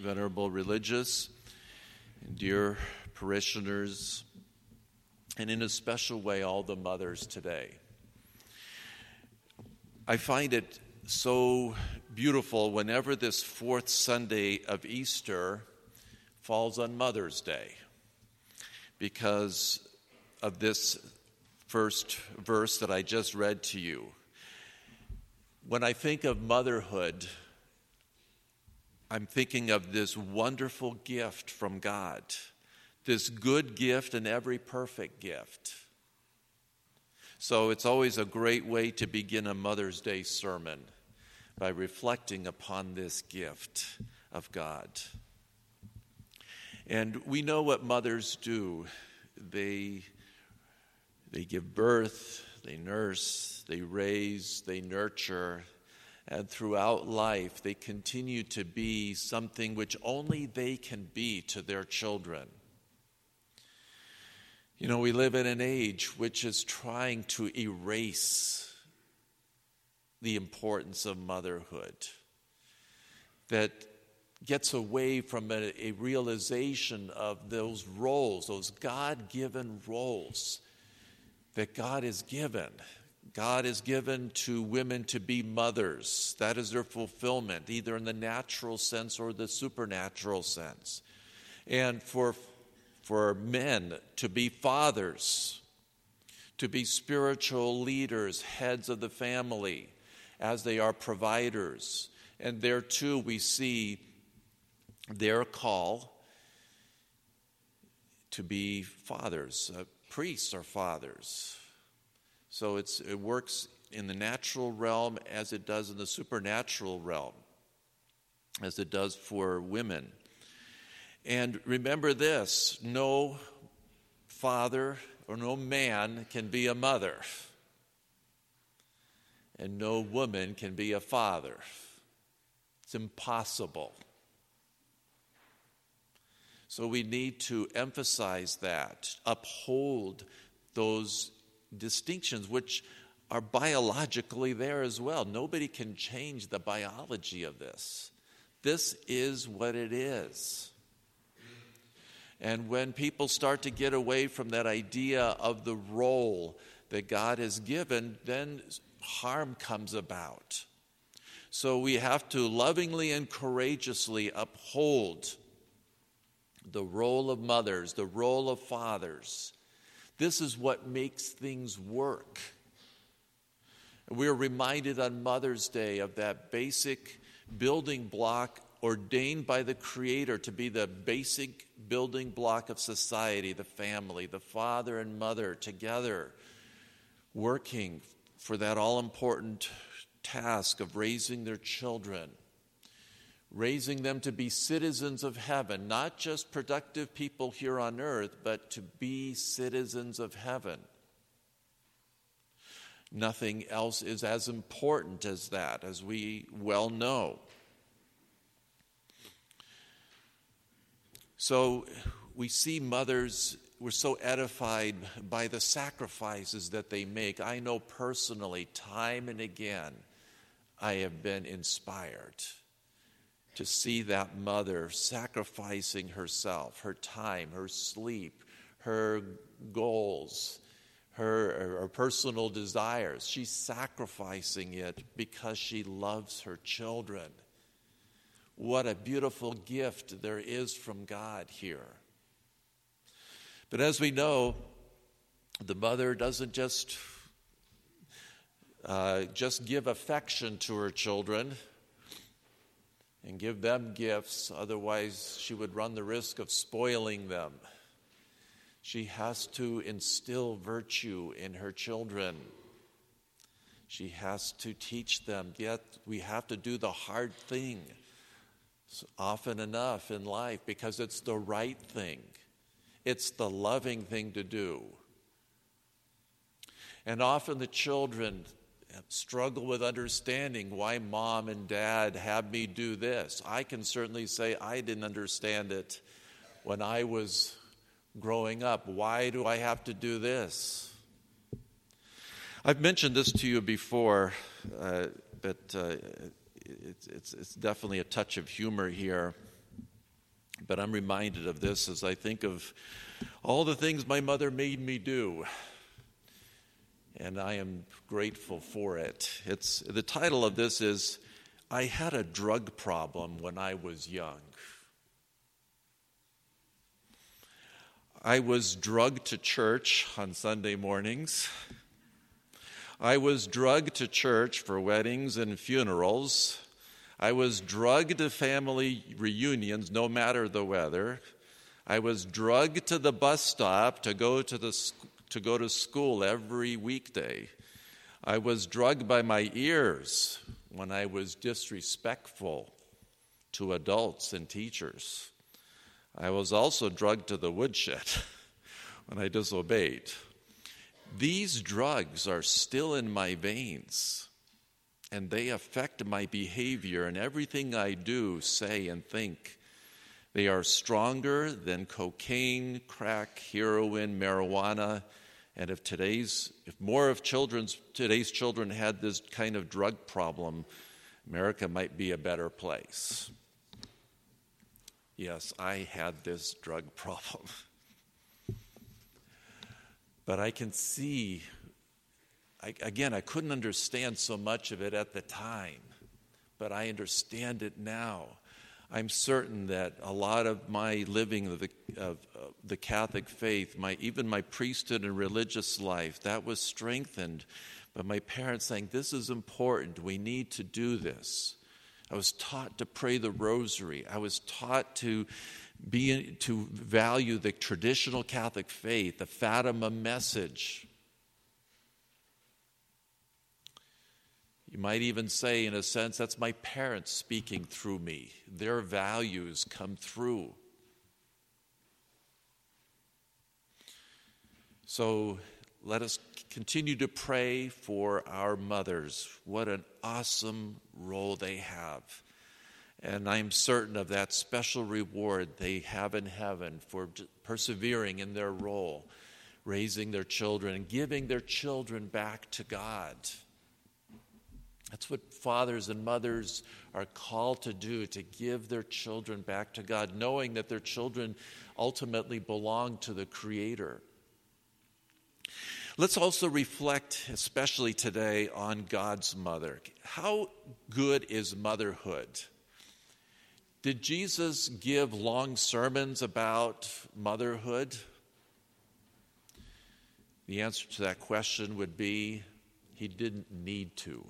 venerable religious, and dear parishioners, and in a special way, all the mothers today. I find it so beautiful whenever this fourth Sunday of Easter falls on Mother's Day, because of this first verse that I just read to you. When I think of motherhood, I'm thinking of this wonderful gift from God, this good gift and every perfect gift. So it's always a great way to begin a Mother's Day sermon, by reflecting upon this gift of God. And we know what mothers do. They give birth, they nurse, they raise, they nurture, and throughout life they continue to be something which only they can be to their children. You know, we live in an age which is trying to erase the importance of motherhood, that gets away from a realization of those roles, those God-given roles that God has given. God has given to women to be mothers. That is their fulfillment, either in the natural sense or the supernatural sense. And for men to be fathers, to be spiritual leaders, heads of the family, as they are providers. And there too we see their call to be fathers. Priests are fathers. So it works in the natural realm as it does in the supernatural realm, as it does for women. And remember this, no father or no man can be a mother, and no woman can be a father. It's impossible. So we need to emphasize that, uphold those distinctions which are biologically there as well. Nobody can change the biology of this. This is what it is. And when people start to get away from that idea of the role that God has given, then harm comes about. So we have to lovingly and courageously uphold the role of mothers, the role of fathers. This is what makes things work. We're reminded on Mother's Day of that basic building block ordained by the Creator to be the basic building block of society, the family, the father and mother together, working for that all-important task of raising their children, raising them to be citizens of heaven, not just productive people here on earth, but to be citizens of heaven. Nothing else is as important as that, as we well know. So we see mothers, we're so edified by the sacrifices that they make. I know personally, time and again, I have been inspired to see that mother sacrificing herself, her time, her sleep, her goals, her personal desires. She's sacrificing it because she loves her children. What a beautiful gift there is from God here. But as we know, the mother doesn't just give affection to her children and give them gifts, otherwise she would run the risk of spoiling them. She has to instill virtue in her children. She has to teach them, yet we have to do the hard thing often enough in life because it's the right thing. It's the loving thing to do. And often the children struggle with understanding why mom and dad have me do this. I can certainly say I didn't understand it when I was growing up. Why do I have to do this? I've mentioned this to you before, but it's definitely a touch of humor here. But I'm reminded of this as I think of all the things my mother made me do. And I am grateful for it. The title of this is, I Had a Drug Problem When I Was Young. I was drugged to church on Sunday mornings. I was drugged to church for weddings and funerals. I was drugged to family reunions, no matter the weather. I was drugged to the bus stop to go to school every weekday. I was drugged by my ears when I was disrespectful to adults and teachers. I was also drugged to the woodshed when I disobeyed. These drugs are still in my veins, and they affect my behavior and everything I do, say, and think. They are stronger than cocaine, crack, heroin, marijuana, and if more of today's children had this kind of drug problem, America might be a better place. Yes, I had this drug problem. But I can see, I couldn't understand so much of it at the time, but I understand it now. I'm certain that a lot of my living of the Catholic faith, even my priesthood and religious life, that was strengthened by my parents saying, this is important, we need to do this. I was taught to pray the rosary. I was taught to value the traditional Catholic faith, the Fatima message. You might even say, in a sense, that's my parents speaking through me. Their values come through. So let us continue to pray for our mothers. What an awesome role they have. And I'm certain of that special reward they have in heaven for persevering in their role, raising their children and giving their children back to God. That's what fathers and mothers are called to do, to give their children back to God, knowing that their children ultimately belong to the Creator. Let's also reflect, especially today, on God's mother. How good is motherhood? Did Jesus give long sermons about motherhood? The answer to that question would be, he didn't need to.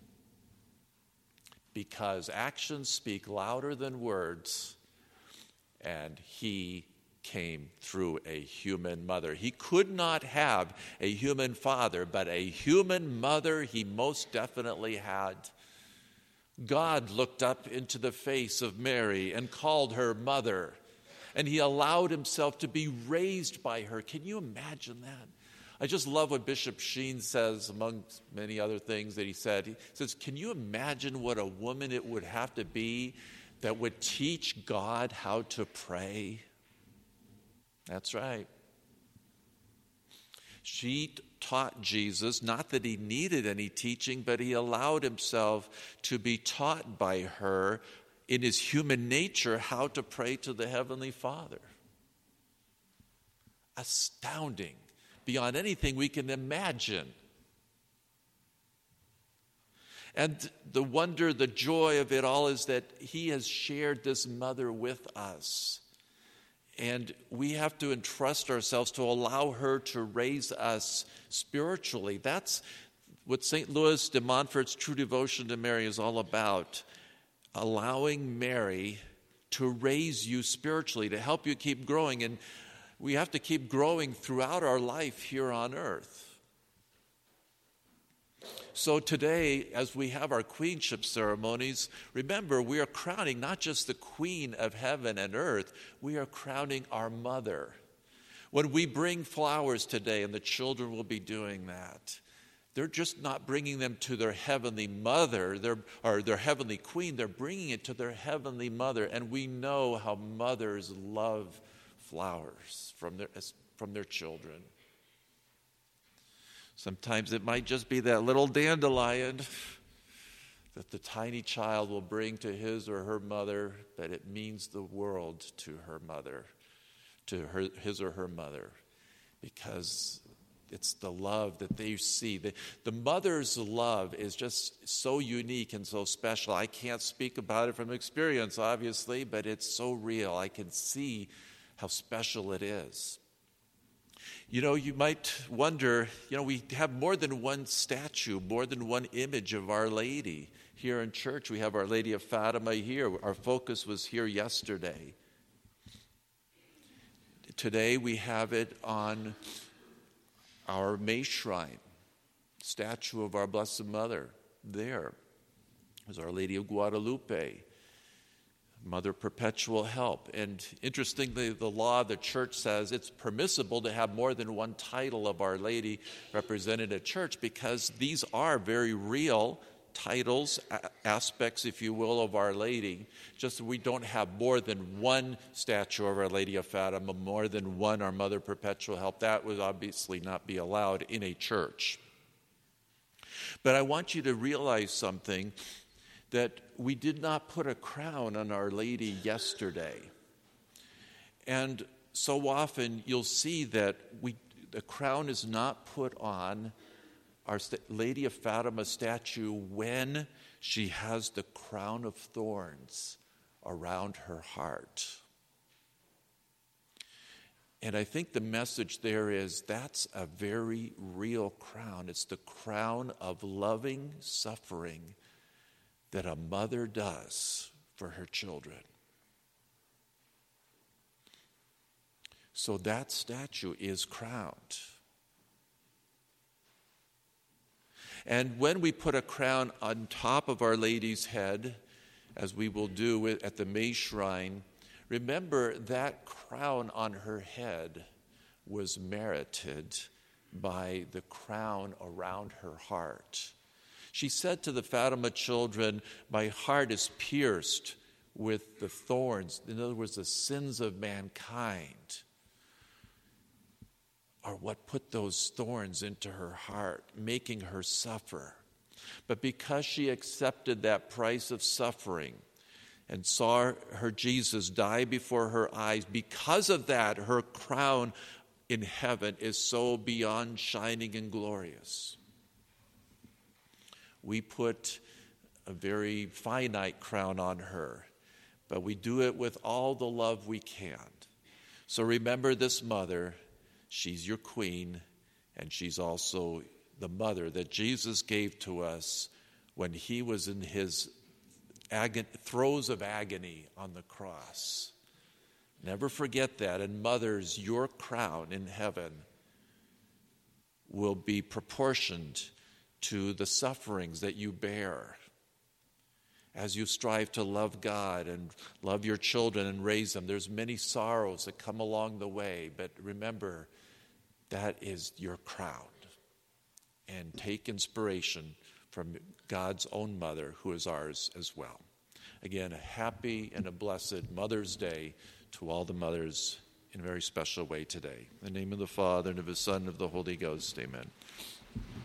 Because actions speak louder than words, and he came through a human mother. He could not have a human father, but a human mother he most definitely had. God looked up into the face of Mary and called her mother, and he allowed himself to be raised by her. Can you imagine that? I just love what Bishop Sheen says, among many other things that he said. He says, can you imagine what a woman it would have to be that would teach God how to pray? That's right. She taught Jesus, not that he needed any teaching, but he allowed himself to be taught by her in his human nature how to pray to the Heavenly Father. Astounding, beyond anything we can imagine. And the wonder, the joy of it all is that he has shared this mother with us. And we have to entrust ourselves to allow her to raise us spiritually. That's what St. Louis de Montfort's True Devotion to Mary is all about. Allowing Mary to raise you spiritually, to help you keep growing. And we have to keep growing throughout our life here on earth. So today, as we have our queenship ceremonies, remember, we are crowning not just the queen of heaven and earth, we are crowning our mother. When we bring flowers today, and the children will be doing that, they're just not bringing them to their heavenly mother, or their heavenly queen, they're bringing it to their heavenly mother. And we know how mothers love flowers from their children. Sometimes it might just be that little dandelion that the tiny child will bring to his or her mother, but it means the world to her mother, to his or her mother, because it's the love that they see. The mother's love is just so unique and so special. I can't speak about it from experience, obviously, but it's so real. I can see how special it is. You might wonder, we have more than one statue, more than one image of Our Lady here in church. We have Our Lady of Fatima here. Our focus was here yesterday. Today we have it on our May Shrine, statue of our Blessed Mother. There is Our Lady of Guadalupe, Mother Perpetual Help. And interestingly, the law of the church says it's permissible to have more than one title of Our Lady represented at church, because these are very real titles, aspects, if you will, of Our Lady. Just that we don't have more than one statue of Our Lady of Fatima, more than one Our Mother Perpetual Help. That would obviously not be allowed in a church. But I want you to realize something, that we did not put a crown on Our Lady yesterday. And so often you'll see that the crown is not put on our Lady of Fatima statue when she has the crown of thorns around her heart. And I think the message there is that's a very real crown. It's the crown of loving suffering that a mother does for her children. So that statue is crowned. And when we put a crown on top of Our Lady's head, as we will do at the May Shrine, remember that crown on her head was merited by the crown around her heart. She said to the Fatima children, "My heart is pierced with the thorns," in other words, the sins of mankind, are what put those thorns into her heart, making her suffer. But because she accepted that price of suffering and saw her Jesus die before her eyes, because of that, her crown in heaven is so beyond shining and glorious. We put a very finite crown on her, but we do it with all the love we can. So remember this mother. She's your queen, and she's also the mother that Jesus gave to us when he was in his throes of agony on the cross. Never forget that. And mothers, your crown in heaven will be proportioned to the sufferings that you bear as you strive to love God and love your children and raise them. There's many sorrows that come along the way, but remember, that is your crown. And take inspiration from God's own mother, who is ours as well. Again, a happy and a blessed Mother's Day to all the mothers in a very special way today. In the name of the Father, and of the Son, and of the Holy Ghost, amen.